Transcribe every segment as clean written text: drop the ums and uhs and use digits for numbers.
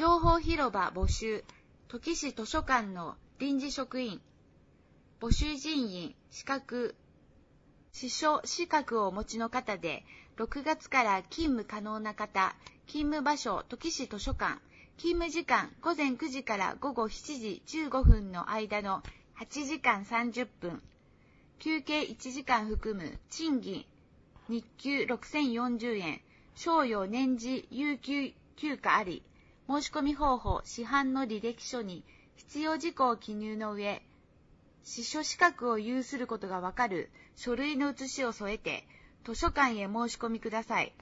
情報広場募集。土岐市図書館の臨時職員。募集人員、資格。司書資格をお持ちの方で、6月から勤務可能な方。勤務場所、土岐市図書館。勤務時間、午前9時から午後7時15分の間の8時間30分。休憩1時間含む。賃金。日給6040円。賞与年次有給休暇あり。申し込み方法、市販の履歴書に必要事項を記入の上、司書資格を有することがわかる書類の写しを添えて、図書館へ申し込みください。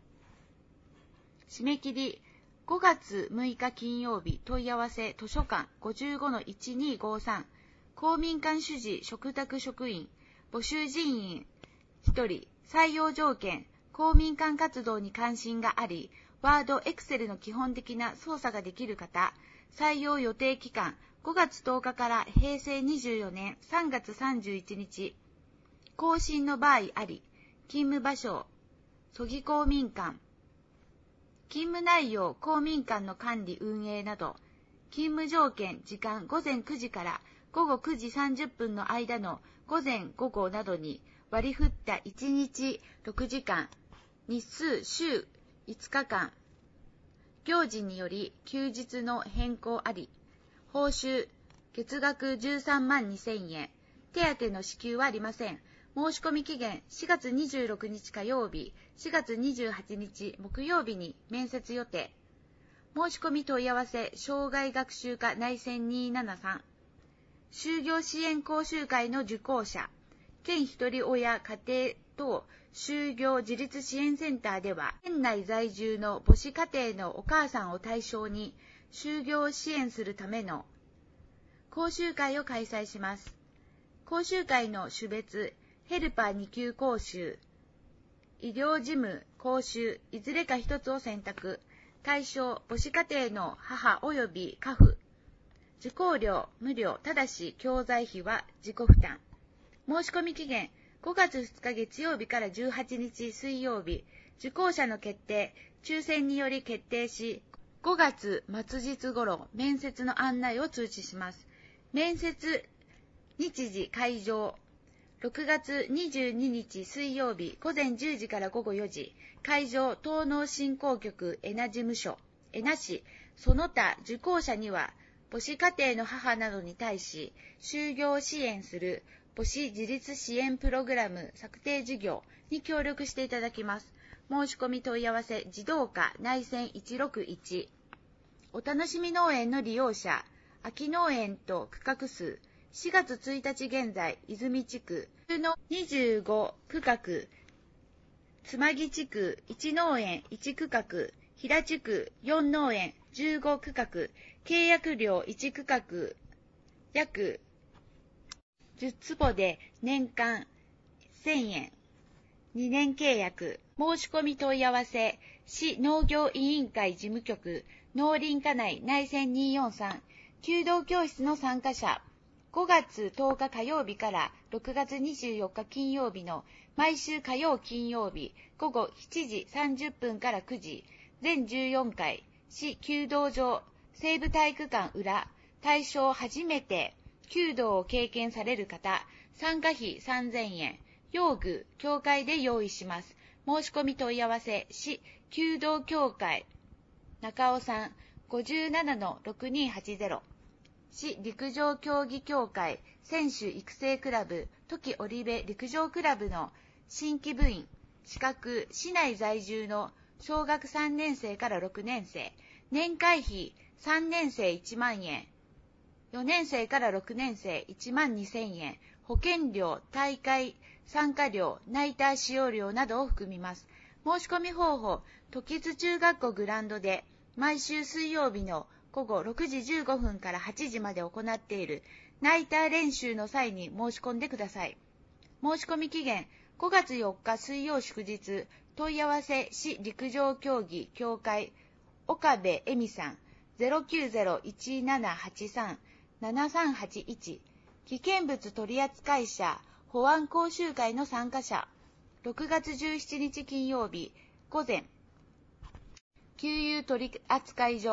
締め切り、5月6日金曜日、問い合わせ、図書館 55-1253、公民館主事嘱託職員、募集人員1人、採用条件、公民館活動に関心があり、ワード、エクセルの基本的な操作ができる方、採用予定期間、5月10日から平成24年3月31日、更新の場合あり、勤務場所、曽木公民館、勤務内容、公民館の管理運営など、勤務条件、時間、午前9時から午後9時30分の間の午前午後などに割り振った1日6時間、日数週5日間、行事により休日の変更あり、報酬、月額13万2000円、手当の支給はありません。申し込み期限4月26日火曜日、4月28日木曜日に面接予定。申し込み問い合わせ、障害学習課内線273。就業支援講習会の受講者、県ひとり親家庭等就業自立支援センターでは、県内在住の母子家庭のお母さんを対象に、就業を支援するための講習会を開催します。講習会の種別、ヘルパー2級講習、医療事務講習、いずれか一つを選択。対象、母子家庭の母及び家父。受講料無料、ただし教材費は自己負担。申し込み期限、5月2日月曜日から18日水曜日、受講者の決定、抽選により決定し、5月末日頃、面接の案内を通知します。面接、日時会場、6月22日水曜日午前10時から午後4時、会場、東農振興局恵那事務所、恵那市、その他受講者には、母子家庭の母などに対し、就業を支援する母子自立支援プログラム策定事業に協力していただきます。申し込み問い合わせ、児童課内線161。お楽しみ農園の利用者、秋農園と区画数、4月1日現在、泉地区の25区画、つまぎ地区1農園1区画、平地区4農園15区画、契約料1区画、約10坪で年間1000円、2年契約、申し込み問い合わせ、市農業委員会事務局、農林課内内線243、弓道教室の参加者、5月10日火曜日から6月24日金曜日の毎週火曜金曜日午後7時30分から9時、全14回、市弓道場、西部体育館裏、対象初めて弓道を経験される方、参加費3000円、用具、協会で用意します。申し込み問い合わせ、市弓道協会、中尾さん、57-6280。市陸上競技協会選手育成クラブトキオリベ陸上クラブの新規部員、資格、市内在住の小学3年生から6年生、年会費3年生1万円、4年生から6年生1万2000円、保険料、大会参加料、ナイター使用料などを含みます。申し込み方法、時津中学校グラウンドで毎週水曜日の午後6時15分から8時まで行っているナイター練習の際に申し込んでください。申し込み期限5月4日水曜祝日、問い合わせ市陸上競技協会岡部恵美さん 090-1783-7381、 危険物取扱者保安講習会の参加者、6月17日金曜日午前、給油取扱所、5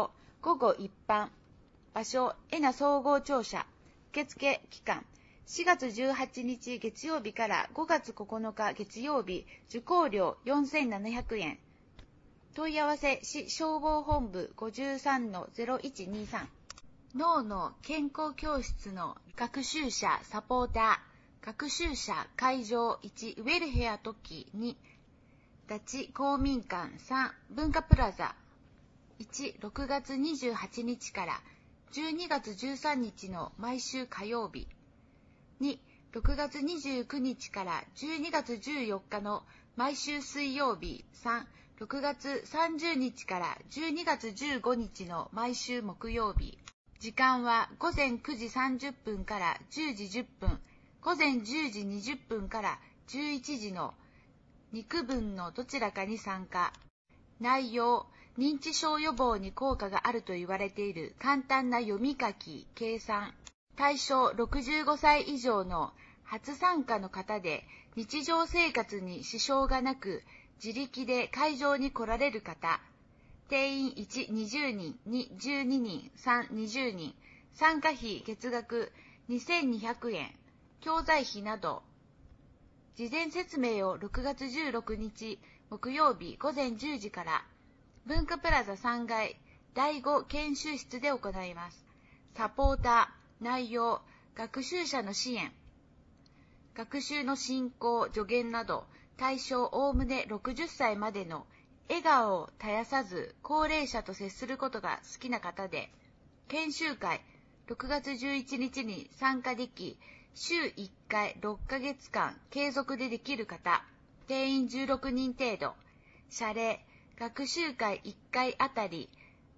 午後一般。場所、エナ総合庁舎。受付期間、4月18日月曜日から5月9日月曜日、受講料4700円。問い合わせ、市消防本部 53-0123。脳の健康教室の学習者サポーター。学習者会場1、ウェルヘアトキ2、立ち公民館3、文化プラザ。1、6月28日から12月13日の毎週火曜日。2、6月29日から12月14日の毎週水曜日。3、6月30日から12月15日の毎週木曜日。時間は午前9時30分から10時10分、午前10時20分から11時の2区分のどちらかに参加。内容、認知症予防に効果があると言われている簡単な読み書き、計算。対象65歳以上の初参加の方で、日常生活に支障がなく、自力で会場に来られる方。定員1、20人、2、12人、3、20人。参加費月額2200円。教材費など。事前説明を6月16日木曜日午前10時から文化プラザ3階第5研修室で行います。サポーター、内容、学習者の支援、学習の進行、助言など、対象おおむね60歳までの笑顔を絶やさず高齢者と接することが好きな方で、研修会6月11日に参加でき、週1回6ヶ月間継続でできる方、定員16人程度、謝礼、学習会1回あたり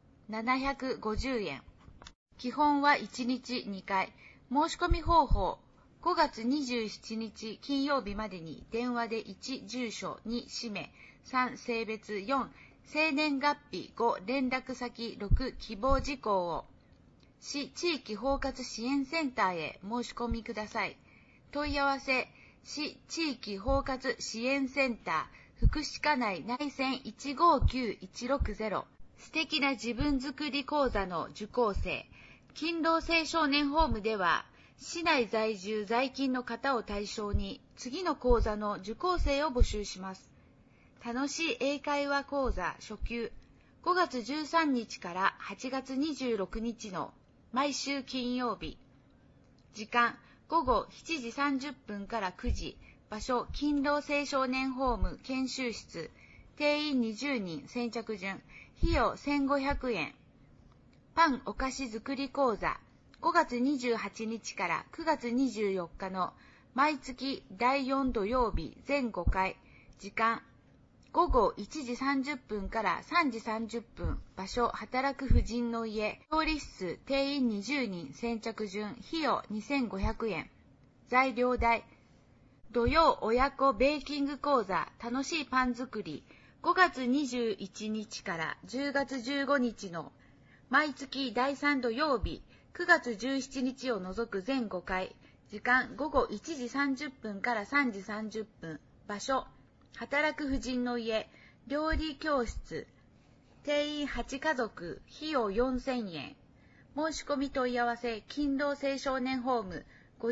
750円。基本は1日2回。申し込み方法、5月27日金曜日までに電話で1、住所、2、氏名、3、性別、4、生年月日、5、連絡先、6、希望事項を、市地域包括支援センターへ申し込みください。問い合わせ、市地域包括支援センター、福祉課内内線159-160。素敵な自分づくり講座の受講生。勤労青少年ホームでは、市内在住在勤の方を対象に、次の講座の受講生を募集します。楽しい英会話講座初級。5月13日から8月26日の毎週金曜日。時間、午後7時30分から9時。場所、勤労青少年ホーム研修室。定員20人先着順。費用1500円。パンお菓子作り講座。5月28日から9月24日の毎月第4土曜日全5回。時間、午後1時30分から3時30分。場所、働く婦人の家。調理室、定員20人先着順。費用2500円。材料代。土曜親子ベーキング講座、楽しいパン作り。5月21日から10月15日の毎月第3土曜日、9月17日を除く全5回。時間、午後1時30分から3時30分。場所、働く婦人の家。料理教室。定員8家族。費用4000円。申し込み問い合わせ、勤労青少年ホーム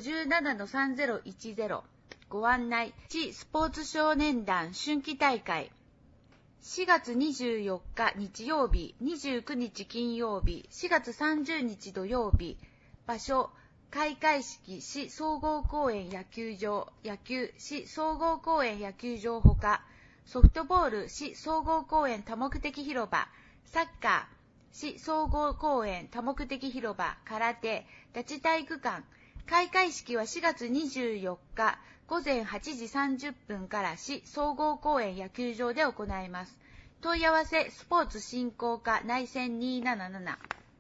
57-3010。ご案内、市スポーツ少年団春季大会。4月24日日曜日、29日金曜日、4月30日土曜日。場所、開会式市総合公園野球場、野球市総合公園野球場ほか、ソフトボール市総合公園多目的広場、サッカー市総合公園多目的広場、空手、立ち体育館。開会式は4月24日午前8時30分から市総合公園野球場で行います。問い合わせ、スポーツ振興課内線277。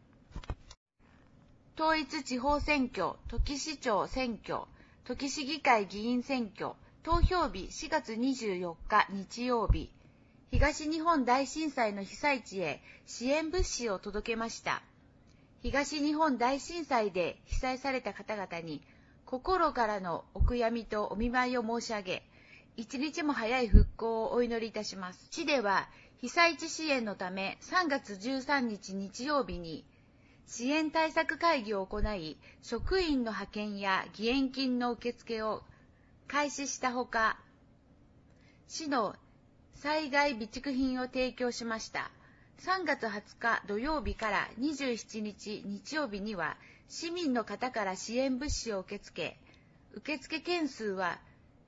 統一地方選挙、土岐市長選挙、土岐市議会議員選挙、投票日4月24日日曜日。東日本大震災の被災地へ支援物資を届けました。東日本大震災で被災された方々に心からのお悔やみとお見舞いを申し上げ、一日も早い復興をお祈りいたします。市では被災地支援のため3月13日日曜日に支援対策会議を行い、職員の派遣や義援金の受付を開始したほか、市の災害備蓄品を提供しました。3月20日土曜日から27日日曜日には、市民の方から支援物資を受付件数は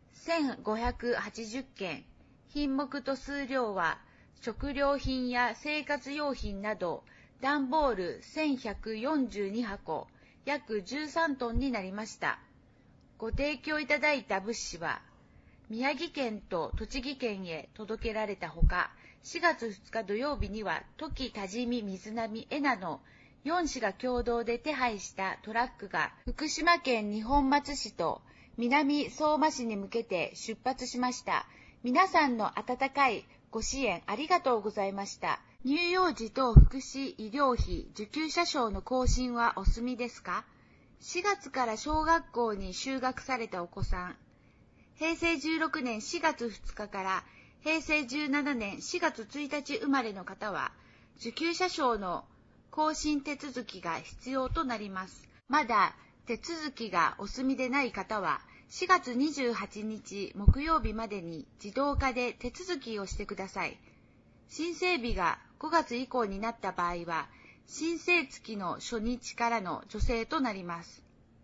1580件、品目と数量は食料品や生活用品など、段ボール1142箱、約13トンになりました。ご提供いただいた物資は、宮城県と栃木県へ届けられたほか、4月2日土曜日には、トキ、多治見、水波、恵那の4市が共同で手配したトラックが、福島県二本松市と南相馬市に向けて出発しました。皆さんの温かいご支援ありがとうございました。乳幼児等福祉医療費受給者証の更新はお済みですか？ 4 月から小学校に就学されたお子さん、平成16年4月2日から平成17年4月1日生まれの方は、受給者証の更新手続きが必要となります。まだ手続きがお済みでない方は、4月28日木曜日までに自動化で手続きをしてください。申請日が5月以降になった場合は、申請月の初日からの助成となります。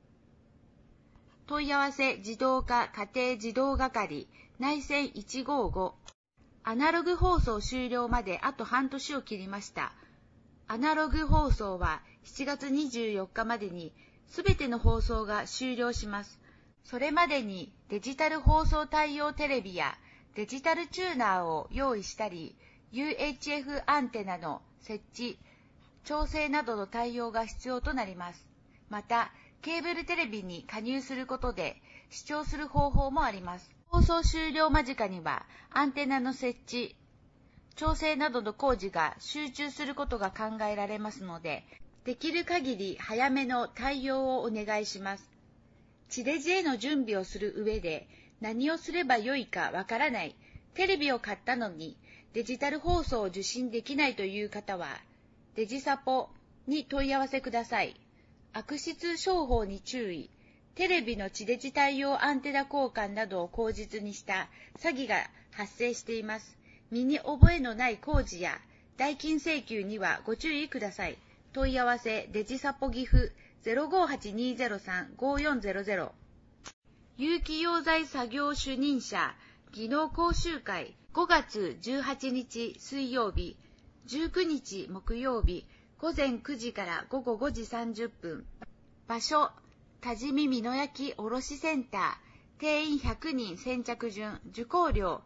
問い合わせ自動化家庭児童係内線155。アナログ放送終了まであと半年を切りました。アナログ放送は7月24日までにすべての放送が終了します。それまでにデジタル放送対応テレビやデジタルチューナーを用意したり、UHF アンテナの設置、調整などの対応が必要となります。また、ケーブルテレビに加入することで視聴する方法もあります。放送終了間近にはアンテナの設置、調整などの工事が集中することが考えられますので、できる限り早めの対応をお願いします。地デジへの準備をする上で何をすればよいかわからない、テレビを買ったのにデジタル放送を受信できないという方は、デジサポに問い合わせください。悪質商法に注意。テレビの地デジ対応アンテナ交換などを口実にした詐欺が発生しています。身に覚えのない工事や代金請求にはご注意ください。問い合わせデジサポ岐阜 058-203-5400。有機溶剤作業主任者技能講習会5月18日水曜日、19日木曜日、午前9時から午後5時30分。場所、多治見美濃焼卸センター。定員100人先着順。受講料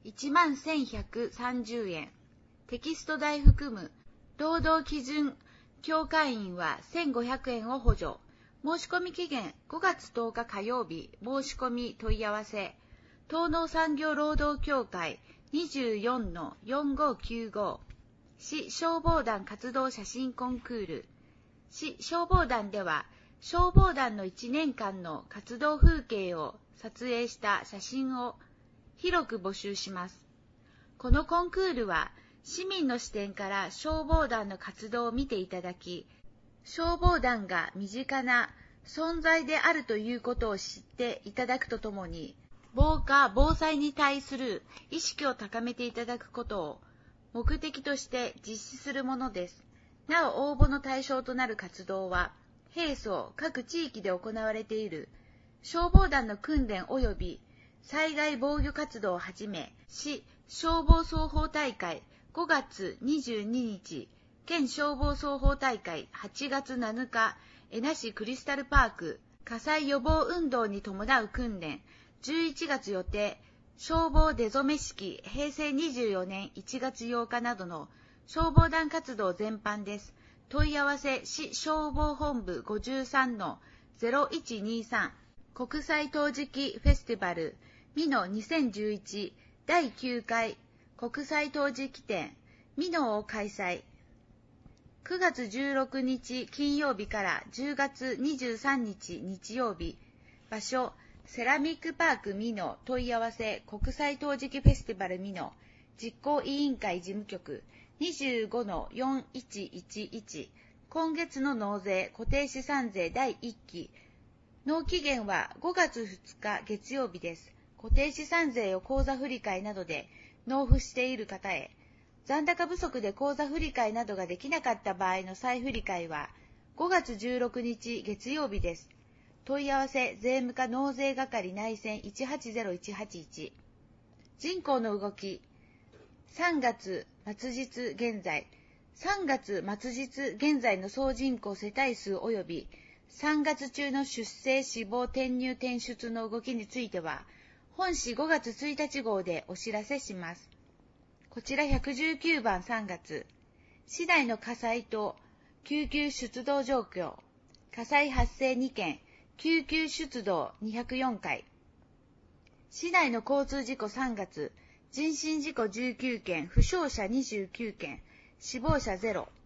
11,130円。テキスト代含む。労働基準協会員は1,500円を補助。申し込み期限5月10日火曜日。申し込み問い合わせ。東農産業労働協会 24-4595。市消防団活動写真コンクール。市消防団では、消防団の1年間の活動風景を撮影した写真を広く募集します。このコンクールは、市民の視点から消防団の活動を見ていただき、消防団が身近な存在であるということを知っていただくとともに、防火・防災に対する意識を高めていただくことを目的として実施するものです。なお応募の対象となる活動は、平素各地域で行われている消防団の訓練及び災害防御活動をはじめ、市消防操法大会5月22日、県消防操法大会8月7日、恵那市クリスタルパーク火災予防運動に伴う訓練、11月予定、消防出初め式平成24年1月8日などの消防団活動全般です。問い合わせ市消防本部 53-0123 国際陶磁器フェスティバル美濃2011第9回国際陶磁器展美濃を開催。9月16日金曜日から10月23日日曜日。場所セラミックパーク美濃問い合わせ国際陶磁器フェスティバル美濃実行委員会事務局 25-4111 今月の納税固定資産税第1期納期限は5月2日月曜日です。固定資産税を口座振替などで納付している方へ、残高不足で口座振替などができなかった場合の再振替は5月16日月曜日です。問い合わせ税務課納税係内線180181。人口の動き3月末日現在の総人口世帯数及び3月中の出生死亡転入転出の動きについては本誌5月1日号でお知らせします。こちら119番3月市内の火災と救急出動状況火災発生2件救急出動204回市内の交通事故3月人身事故19件負傷者29件死亡者0